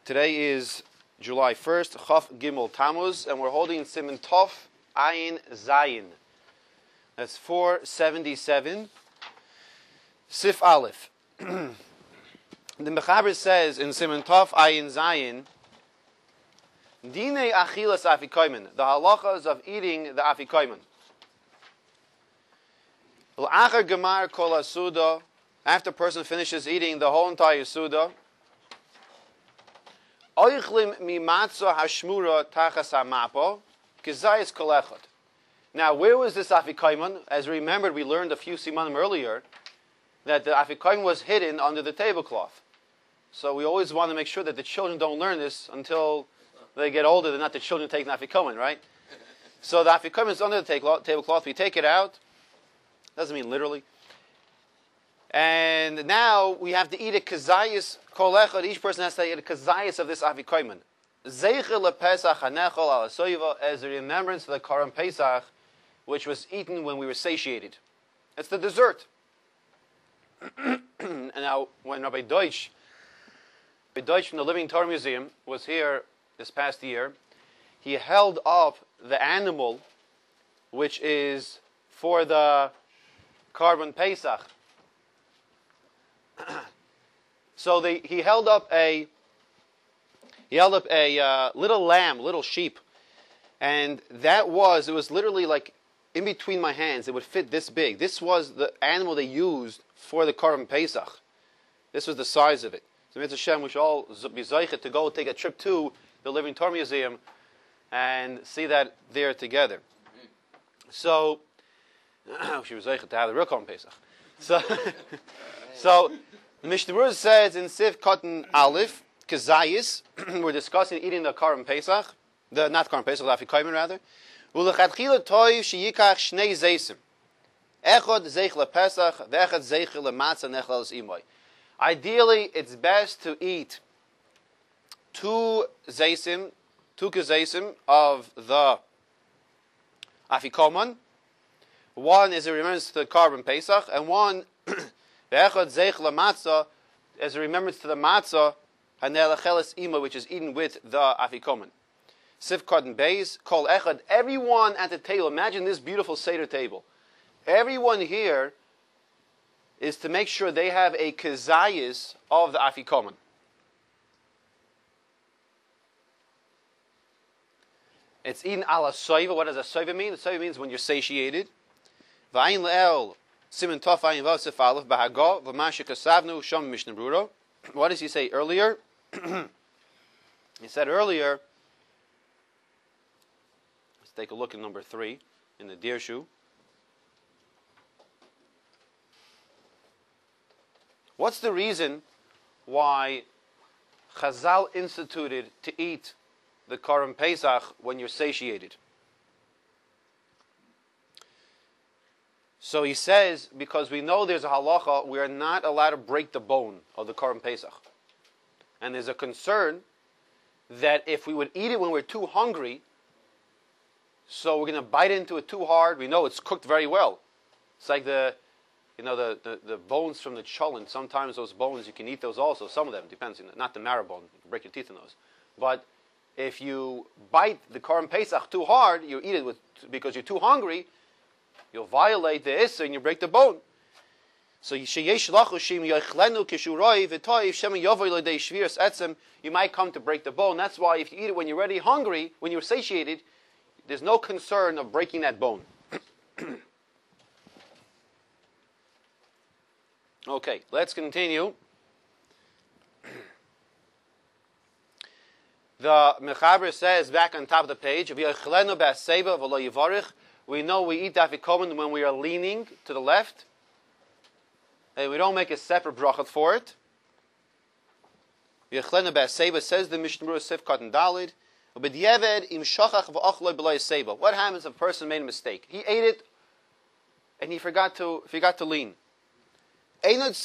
Today is July 1st, Chaf Gimel Tammuz, and we're holding Siman Tov Ayin Zayin. That's 477, Sif Aleph. The Mechaber says in Siman Tov Ayin Zayin, Dinei Achilas Afikoymen, the halachas of eating the Afikoymen. L'achar Gemar Kol HaSuda, after a person finishes eating the whole entire Suda, Oichlim mimatzo hashmura tachas hamapo kizayis kol echad. Now, where was this afikoyman? As we remembered, we learned a few simanim earlier that the afikoyman was hidden under the tablecloth. So we always want to make sure that the children don't learn this until they get older. They're not the children taking the afikoyman, right? So the afikoyman is under the tablecloth. We take it out. Doesn't mean literally. And now we have to eat a kazayis kol echad. Each person has to eat a kazayis of this afikoyman. Zeichel lePesach hanechol al hasoiva, as a remembrance of the Korban Pesach, which was eaten when we were satiated. It's the dessert. And now, when Rabbi Deutsch from the Living Torah Museum was here this past year, he held up the animal which is for the Korban Pesach. So he held up a little lamb, little sheep, and it was literally like in between my hands. It would fit this big. This was the animal they used for the Korban Pesach. This was the size of it. So Mitzvah Hashem, we should all be zeichet to go take a trip to the Living Torah Museum and see that there together. So she was zeichet to have the real Korban Pesach. So the Mishnah Berurah says in Sif Cotton Aleph, Kazayis, we're discussing eating the Korban Pesach, not Korban Pesach, the Afikoymen rather. Ulechatchila toiv sheyikach shnei zeisim. Echad zeich lePesach, ve'echad zeich leMatzah nechal imoy. Ideally, it's best to eat two kazaysim of the Afikoman. One is a remembrance to the Korban Pesach, and one Ve'echad zeich leMatzah as a remembrance to the matzah, hanelacheles ima, which is eaten with the afikoman. Sif Kardan Beis, Kol Echad, everyone at the table, imagine this beautiful Seder table. Everyone here is to make sure they have a kazayis of the afikoman. It's eaten ala soiva. What does a soiva mean? The soiva means when you're satiated. V'ayin le'el, Siman Tov Ayin Vav Sif Aleph B'Hagah V'Mashe Kasavnu Shom Mishnah Berurah. What does he say earlier? He said earlier, let's take a look at number 3 in the Dirshu. What's the reason why Chazal instituted to eat the Korban Pesach when you're satiated? So he says, because we know there's a halacha, we are not allowed to break the bone of the Korban Pesach. And there's a concern that if we would eat it when we're too hungry, so we're going to bite into it too hard, we know it's cooked very well. It's like the bones from the cholent. Sometimes those bones, you can eat those also. Some of them, depends, not the marrow bone, you can break your teeth in those. But if you bite the Korban Pesach too hard, you eat it because you're too hungry, you'll violate the Issa and you break the bone. So you might come to break the bone. That's why if you eat it when you're already hungry, when you're satiated, there's no concern of breaking that bone. Okay, let's continue. The Mechaber says back on top of the page, we know we eat afikoman when we are leaning to the left. And we don't make a separate brachot for it. Says the Mishnah Berurah Sif Katan Dalid. What happens if a person made a mistake? He ate it and he forgot to lean. He does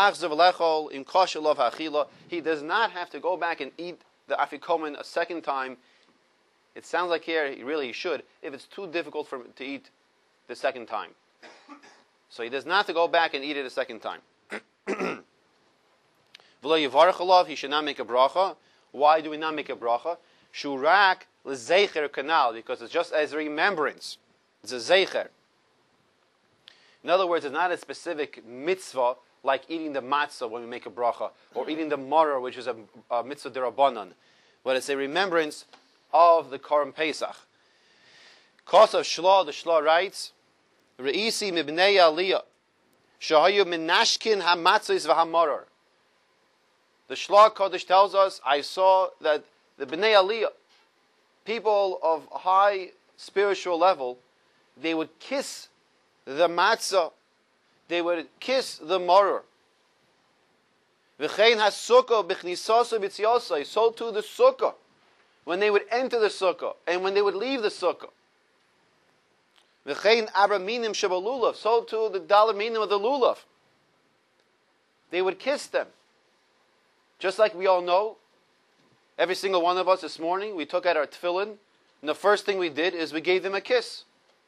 not have to go back and eat the afikoman a second time. It sounds like here he should, if it's too difficult for him to eat the second time. So he does not have to go back and eat it a second time. He should not make a bracha. Why do we not make a bracha? Shurak l'zeicher kanal, because it's just as a remembrance. It's a zeicher. In other words, it's not a specific mitzvah like eating the matzah when we make a bracha, or eating the maror, which is a mitzvah derabanan, but it's a remembrance of the Korban Pesach. Kos of Shlah, the Shlah writes, Re'isi mibnei aliyah, shahayu minashkin hamatzos v'hamaror. The Shlah Kodesh tells us, I saw that the Bnei Aliyah, people of high spiritual level, they would kiss the matzah, they would kiss the maror. V'chein ha-sukkah b'chnisaso b'tziosai, so too the sukkah, when they would enter the sukkah, and when they would leave the sukkah. V'chein abraminim shebalulav, so too the dalaminim of the lulav. They would kiss them. Just like we all know, every single one of us this morning, we took out our tefillin, and the first thing we did is we gave them a kiss.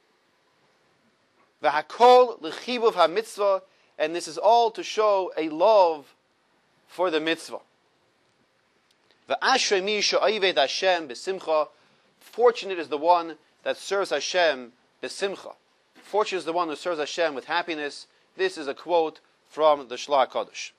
V'hakol l'chibuv ha-mitzvah, and this is all to show a love for the mitzvah. V'ashrei mi she'oived Hashem b'simcha, fortunate is the one that serves Hashem b'simcha. Fortunate is the one who serves Hashem with happiness. This is a quote from the Shlah Kodesh.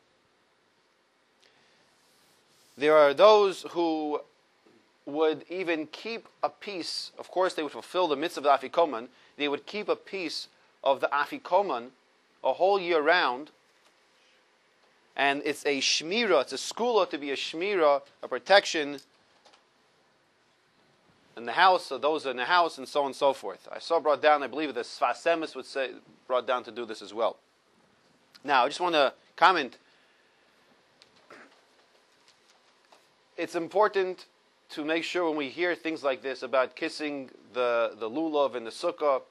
There are those who would even keep a piece, of course they would fulfill the mitzvah of the Afikoman, they would keep a piece of the Afikoman a whole year round, and it's a shmira, it's a skula to be a shmira, a protection in the house, so those in the house, and so on and so forth. I saw brought down, I believe the Sfas Emes would say, brought down to do this as well. Now, I just want to comment. It's important to make sure when we hear things like this about kissing the lulav and the sukkah,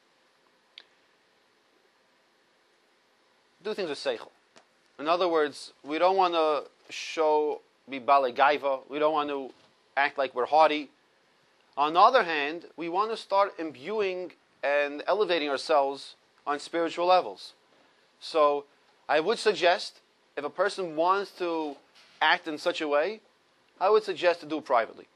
do things with seichel. In other words, we don't want to be bale gaiva. We don't want to act like we're haughty. On the other hand, we want to start imbuing and elevating ourselves on spiritual levels. So I would suggest, if a person wants to act in such a way, I would suggest to do it privately.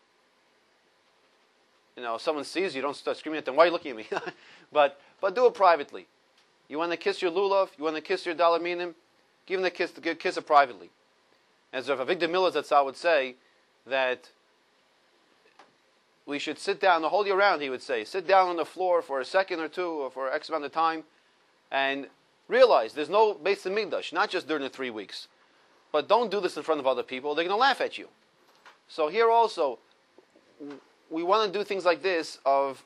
If someone sees you, don't start screaming at them, why are you looking at me? but do it privately. You want to kiss your lulav, you want to kiss your dalaminim, give them the kiss it privately. As Rav Avigdor Miller Zatzal would say, that we should sit down the whole year round, he would say, sit down on the floor for a second or two, or for X amount of time, and realize there's no Beis Hamikdash, not just during the 3 weeks. But don't do this in front of other people. They're going to laugh at you. So here also, we want to do things like this of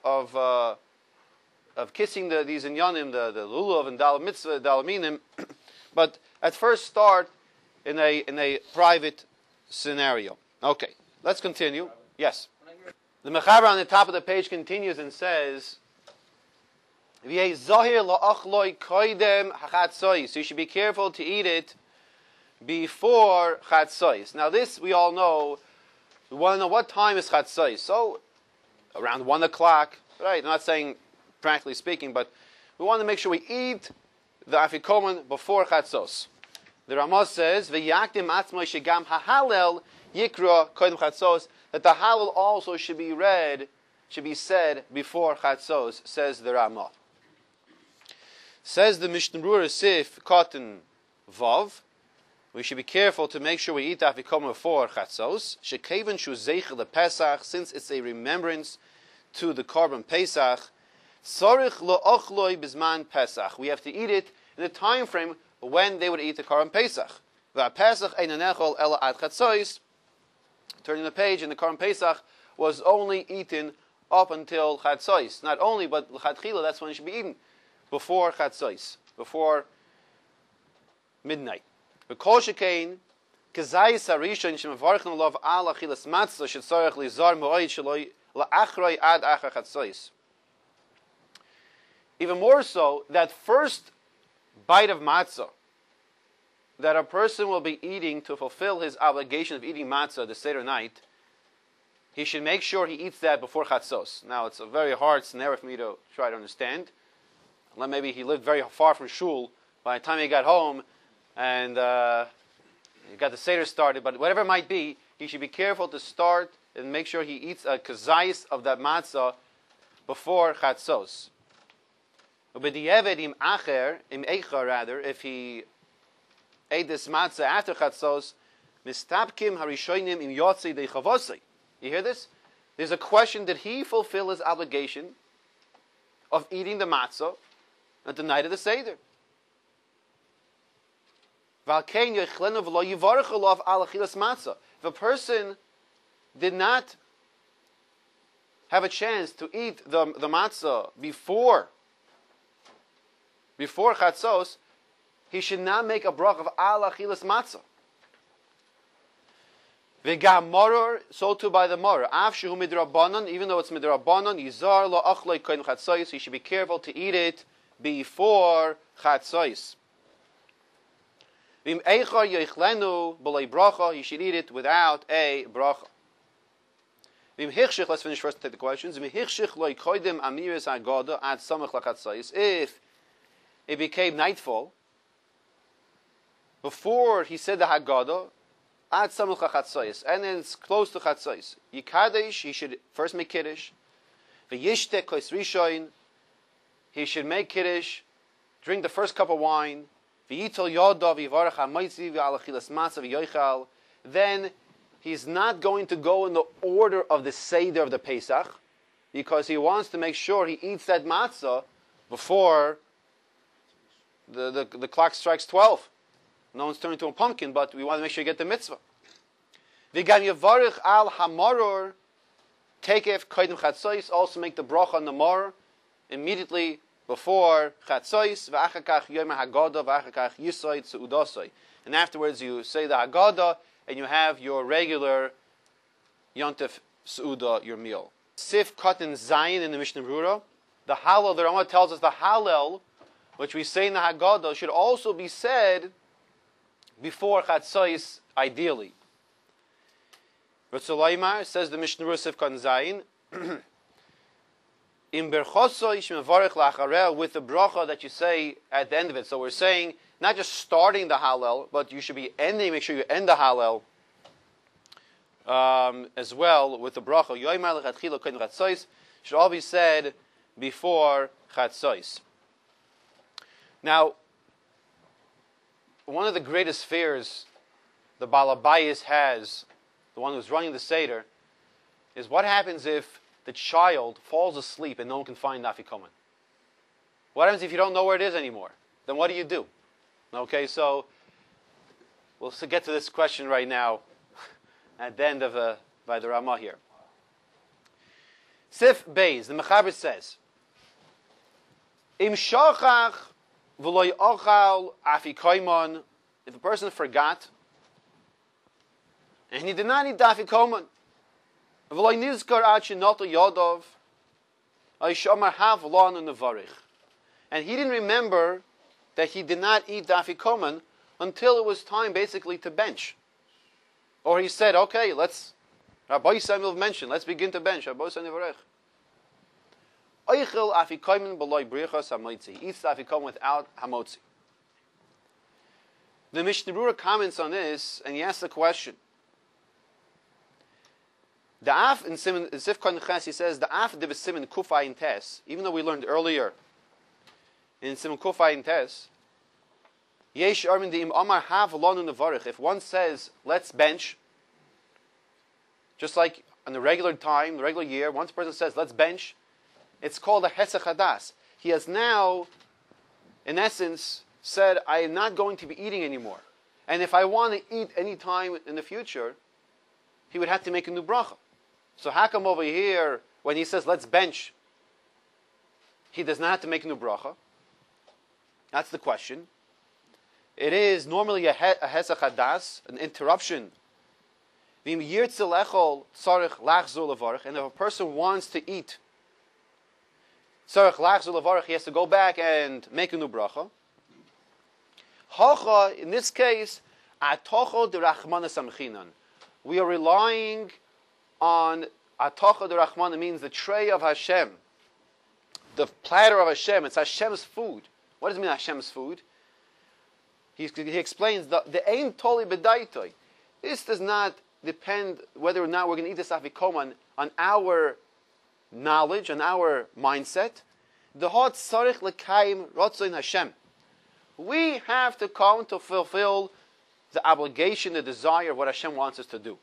kissing these inyanim, the lulav and dal mitzvah, dalaminim. But at first start in a private scenario. Okay, let's continue. Yes. The Mechaber on the top of the page continues and says, so you should be careful to eat it before Chatzos. Now this we all know. We want to know what time is Chatzos. So around 1 o'clock, right? I'm not saying practically speaking, but we want to make sure we eat the Afikoman before Chatzos. The Ramah says, "V'yakdim atzmoi shegam hahalel yikra kodem Chatzos," that the Hallel also should be said before Chatzos. Says the Ramah. Says the Mishnah Berurah Sif Cotton Vav. We should be careful to make sure we eat Afikoman before Chatzos. Shekevin shu zeichel Pesach, since it's a remembrance to the Korban Pesach. Sarich lo ochloi bizman Pesach. We have to eat it in the time frame when they would eat the Korban Pesach. V'Pesach eina nechol ela ad Chatzos. Turning the page, and the Korban Pesach was only eaten up until Chatzos. Not only, but l'chadchila, that's when it should be eaten, before Chatzos, before midnight. V'kol shekein kazayis harishon shemavarchen lov al achilas matzah shetzarech lizar moed sheloi la'achroi ad achar Chatzos. Even more so, that first bite of matzah that a person will be eating to fulfill his obligation of eating matzah the Seder night, he should make sure he eats that before Chatzos. Now, it's a very hard scenario for me to try to understand. Maybe he lived very far from shul by the time he got home and he got the Seder started, but whatever it might be, he should be careful to start and make sure he eats a kazayis of that matzah before chatzos. If he ate this matzah after chatzos, mistapkim harishonim im yotzi deichavosei. You hear this? There's a question: did he fulfill his obligation of eating the matzah at the night of the seder? If a person did not have a chance to eat the matzah before chatzos, he should not make a brach of al achilas matzah. V'gam moror, so too by the moror. Af shehu midrabanan, even though it's midrabanan, yizar lo achloi koin chatzos, he should be careful to eat it before chatzos. V'im eichar yechlenu b'lei bracha, he should eat it without a bracha. V'im hichshich, let's finish first and take the questions. V'im hichshich lo koidem amiris agada ad samach lachatzos. If it became nightfall before he said the Haggadah, ad samach lachatzos, and then it's close to chatzos. Yikadesh, he should first make kiddush. V'yishte kois rishoin, he should make kiddush, drink the first cup of wine. V'yitol yodav v'yivarach ha'moitzi v'alachilas matzah v'yoichal. Then he's not going to go in the order of the seder of the Pesach, because he wants to make sure he eats that matzah before the clock strikes 12. No one's turning into a pumpkin, but we want to make sure you get the mitzvah. V'gam yavarich al hamoror tekef koydem chatzos, also make the bracha on the moror immediately before chatzos. V'achakach yom haggadah v'achakach yisoid seudosoi. And afterwards you say the Haggadah and you have your regular Yontif Seudah, your meal. Sif Katan Zayin in the Mishnah Berurah, the Hallel, the Rambam tells us the Hallel, which we say in the Haggadah, should also be said before Chatzos, ideally. Ratzulaymar says the Mishnah Berurah Sif Katan Zayin, Im berchoso ish mevarech lachareh, with the bracha that you say at the end of it. So we're saying not just starting the Hallel, but you should be ending. Make sure you end the Hallel as well with the bracha. Yoymar lechatchila koden chatzos should all be said before chatzos. Now, one of the greatest fears the Baal Habayis has, the one who's running the seder, is what happens if the child falls asleep and no one can find Afikoman. What happens if you don't know where it is anymore? Then what do? Okay, so we'll get to this question right now at the end of by the Ramah here. Sif Beis, the Mechaber says, Im shachach v'lo yochal afikoman, if a person forgot and he did not eat the afikoman, v'lo nizkar ad shenoto yodov, ayshamar hav lon nevarich, and he didn't remember that he did not eat the afikoman until it was time basically to bench. Or he said, okay, Rabbi Yisrael mentioned, let's begin to bench. Rabbi Yisrael Nevarech. Oichel afikoman b'loy brichas hamotzi. He eats the afikoman without hamotzi. The Mishnah Berurah comments on this, and he asks the question. The af in Sif Katan Ches, he says, the af de b'simin kufayin tes, even though we learned earlier in Siman Kufayin Tes, Yesh Armin Di'im Amar Hav Lonu Nevarich. If one says, let's bench, just like on the regular time, the regular year, once a person says, let's bench, it's called a Hesach Hadas. He has now, in essence, said, I am not going to be eating anymore. And if I want to eat any time in the future, he would have to make a new bracha. So how come over here, when he says, let's bench, he does not have to make a new bracha? That's the question. It is normally a hesach hadas, an interruption. And if a person wants to eat, he has to go back and make a new bracha. In this case, we are relying on atocha de rachmana, means the tray of Hashem, the platter of Hashem. It's Hashem's food. What does it mean, Hashem's food? He explains the ein toli bedaitoi. This does not depend whether or not we're going to eat this afikoman on our knowledge, on our mindset. The hot tzarich l'kayim rotzoin Hashem. We have to come to fulfill the obligation, the desire of what Hashem wants us to do.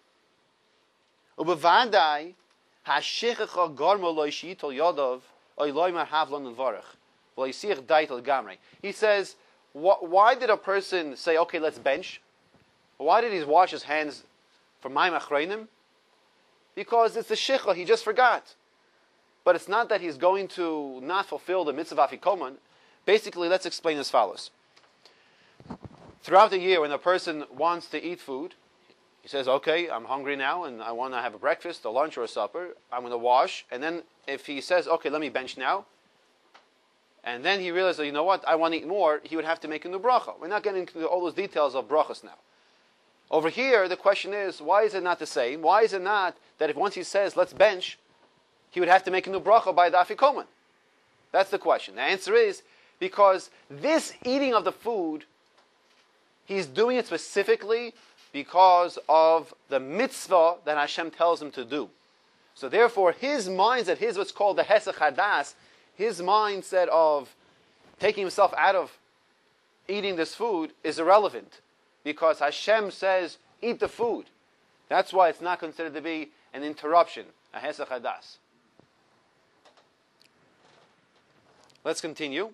Ubevadai hashichecha garmo lo yishitol yodov oyloimer havlon l'varach v'loisich daitel gamrei. He says, why did a person say, okay, let's bench? Why did he wash his hands for mayim achreinim? Because it's the shicha, he just forgot. But it's not that he's going to not fulfill the mitzvah afikoman. Basically, let's explain as follows. Throughout the year, when a person wants to eat food, he says, okay, I'm hungry now, and I want to have a breakfast, a lunch, or a supper. I'm going to wash. And then if he says, okay, let me bench now, and then he realizes, you know what, I want to eat more, he would have to make a new bracha. We're not getting into all those details of brachas now. Over here, the question is, why is it not the same? Why is it not that if once he says, let's bench, he would have to make a new bracha by the afikoman? That's the question. The answer is, because this eating of the food, he's doing it specifically because of the mitzvah that Hashem tells him to do. So therefore, his mindset, his what's called the hesach hadas, his mindset of taking himself out of eating this food is irrelevant. Because Hashem says, eat the food. That's why it's not considered to be an interruption, a hesach hadas. Let's continue.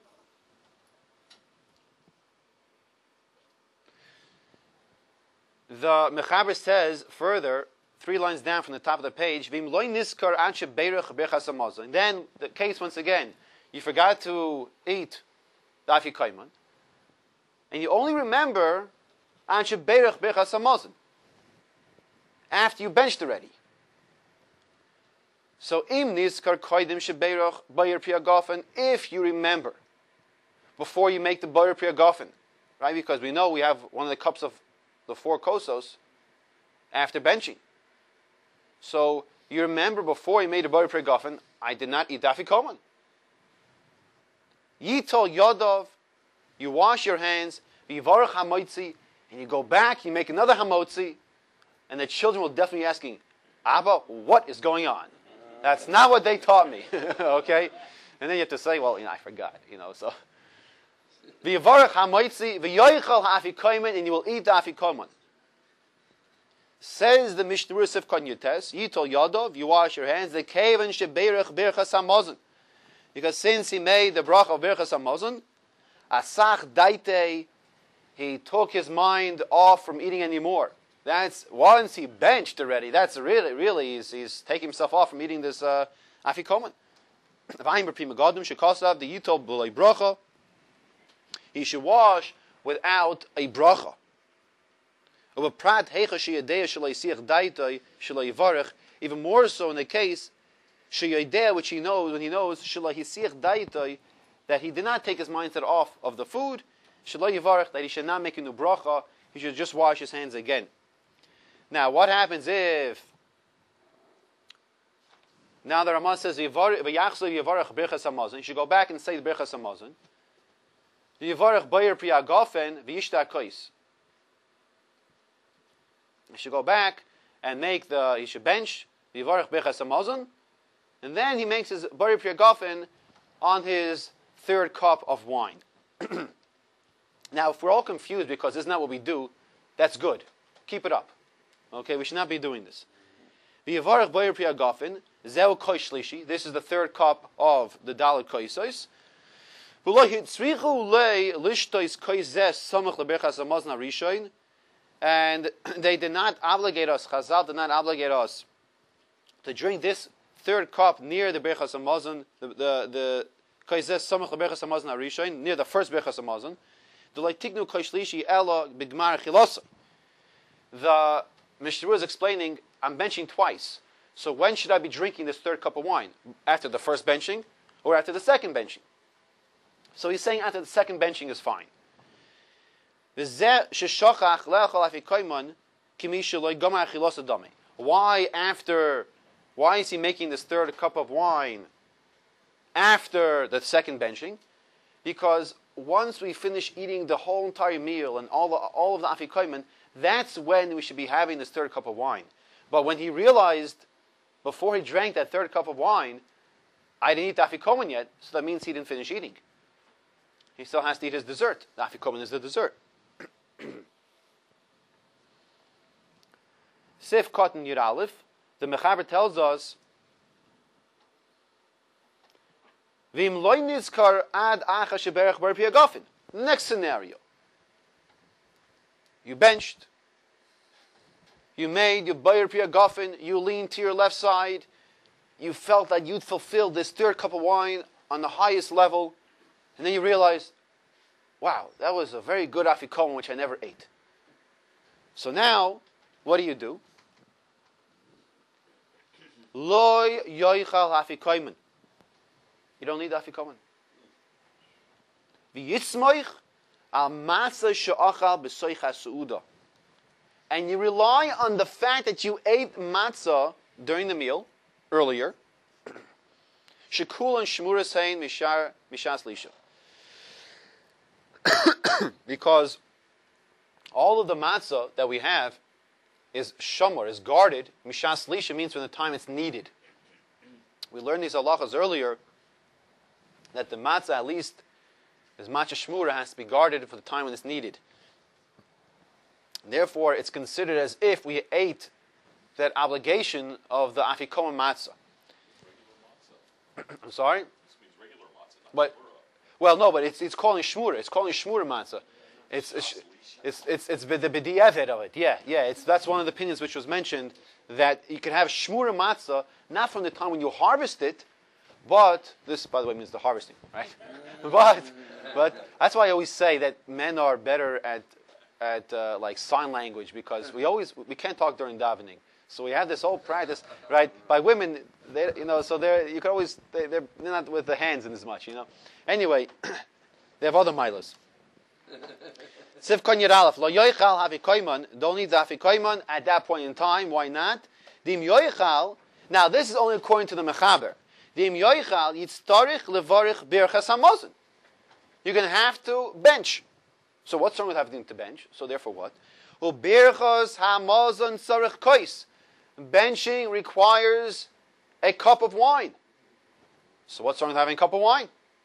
The Mechaber says further, 3 lines down from the top of the page, and then the case once again, you forgot to eat the afikoman, and you only remember after you benched already. So if you remember before you make the bayir priyagofen, right? Because we know we have one of the cups of the 4 kosos after benching. So you remember before you made the bayir priyagofen, I did not eat afikoman. Yitol yodov, you wash your hands, v'yivarach hamoitzi, and you go back, you make another hamotzi, and the children will definitely be asking, Abba, what is going on? That's not what they taught me. Okay? And then you have to say, well, I forgot, so. V'yivarach hamoitzi, v'yoichal ha'afikoman, and you will eat the afikoman. Says the Mishnah Sifkon Yutes, Yitol Yodov, you wash your hands, the kevan shebeirach birchas hamazon. Because since he made the bracha of birchas hamazon, asach daite, he took his mind off from eating anymore. That's once he benched already. That's really, he's taking himself off from eating this afikoman. He should wash without a bracha. Even more so in the case which he knows when he knows that he did not take his mindset off of the food, that he should not make a new bracha, he should just wash his hands again. Now, what happens if now the Ramah says you should go back and say the birchas hamazon. Yivarach bayir priyagofen v'yishta kois. He should go back and he should bench Yivarach birchas hamazon, and then he makes his bayir priyagofen on his 3rd cup of wine. Now, if we're all confused because this is not what we do, that's good. Keep it up. Okay, we should not be doing this. V'yivarach bayir priyagofen zeu kois shlishi. This is the 3rd cup of the dalet koisos. And they did not obligate us, Chazal did not obligate us to drink this 3rd cup near the Birchas Hamazon, the Koizes Samach LeBirchas Hamazon HaRishon, near the first Birchas Hamazon. The Mishnah is explaining, I'm benching twice. So when should I be drinking this 3rd cup of wine? After the first benching or after the second benching? So he's saying after the second benching is fine. Why is he making this 3rd cup of wine after the second benching? Because once we finish eating the whole entire meal and all of the afikoman, that's when we should be having this third cup of wine. But when he realized, before he drank that third cup of wine, I didn't eat the afikomen yet, so that means he didn't finish eating. He still has to eat his dessert. The afikomen is the dessert. Sif Cotton Yud Aleph, the Mechaber tells us, V'im loy nizkar ad acha sheberach bar pi agafin. Next scenario. You benched. You made your bar pi agafin. You leaned to your left side. You felt that you'd fulfilled this third cup of wine on the highest level. And then you realized, wow, that was a very good afikomen which I never ate. So now, what do? Loy yoichal afikomen. You don't need the afikomen. V'yitzmoich al matzah she'achal b'soich ha'su'uda. And you rely on the fact that you ate matzah during the meal, earlier. Shekul and shmura saying mishas lisha. Because all of the matzah that we have is shamar, is guarded. Mishas lisha means from the time it's needed. We learned these halachas earlier, that the matzah, at least, as matzah shmura, has to be guarded for the time when it's needed. Therefore, it's considered as if we ate that obligation of the afikomen matzah. I'm sorry? This means regular matzah, not but it's calling shmura. It's calling shmura matzah. It's the b'di'evet of it. Yeah. That's one of the opinions which was mentioned, that you can have shmura matzah not from the time when you harvest it, but this, by the way, means the harvesting, right? but that's why I always say that men are better at like sign language, because we can't talk during davening. So we have this whole practice, right? By women, they're not with the hands in as much, Anyway, they have other milas. Sifkon Yud Aleph, lo yoichal havikoyman, don't need the havikoyman at that point in time. Why not? Dim yoichal. Now this is only according to the Mechaber. Dim yoichal yitztarich levarich birchas hamazon. You're going to have to bench. So what's wrong with having to bench? So therefore what? Birchas hamazon sarich kois. Benching requires a cup of wine. So what's wrong with having a cup of wine?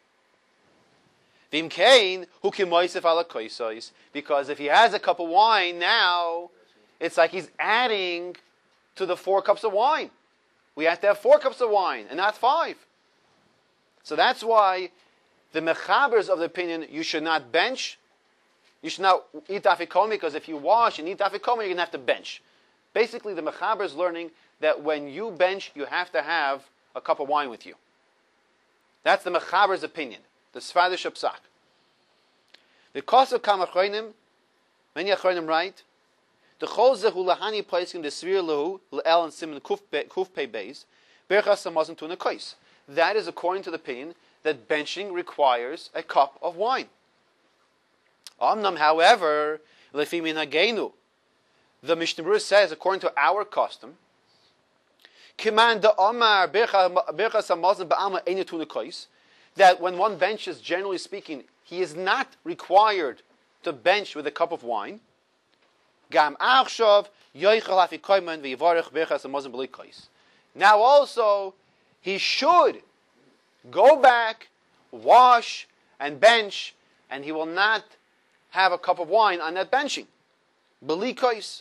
Vim kain hu kimoisef ala koisos. Because if he has a cup of wine now, it's like he's adding to the 4 cups of wine. We have to have 4 cups of wine and not 5. So that's why the mechabers of the opinion, you should not bench. You should not eat afikomen, because if you wash and eat afikomen, you're going to have to bench. Basically, the mechaber is learning that when you bench, you have to have a cup of wine with you. That's the mechaber's opinion. The Sfadish Psak. The Kosev Kamachronim, many Achronim write, the Chol Zehu Lahani Paiskim the Svir Lehu L'el and Simon Kuf Pei Beis Berchas Hamazon Tuna Kois. That is according to the opinion that benching requires a cup of wine. Amnam, however, Lefi Min Hagenu, the Mishnah Berurah says, according to our custom, Kiman da Omar Berchas Hamazon Ba'alma Einu Tuna Kois, that when one benches, generally speaking, he is not required to bench with a cup of wine. Gam Achshav Yoichal Afikoyman V'Yivarech Berchas Hamazon B'Li Kois. Now also, he should go back, wash, and bench, and he will not have a cup of wine on that benching. B'Li Kois.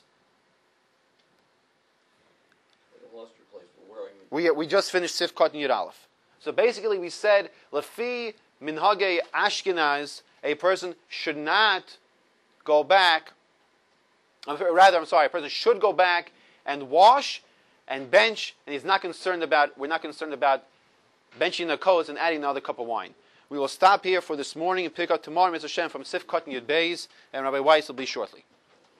We just finished Sif Cotton Yud Aleph. So basically we said, Lefi Minhage Ashkenaz, a person should not go back, a person should go back and wash and bench, and we're not concerned about benching the coats and adding another cup of wine. We will stop here for this morning and pick up tomorrow, Mr. Shem, from Sif Cotton Yud Beis, and Rabbi Weiss will be shortly.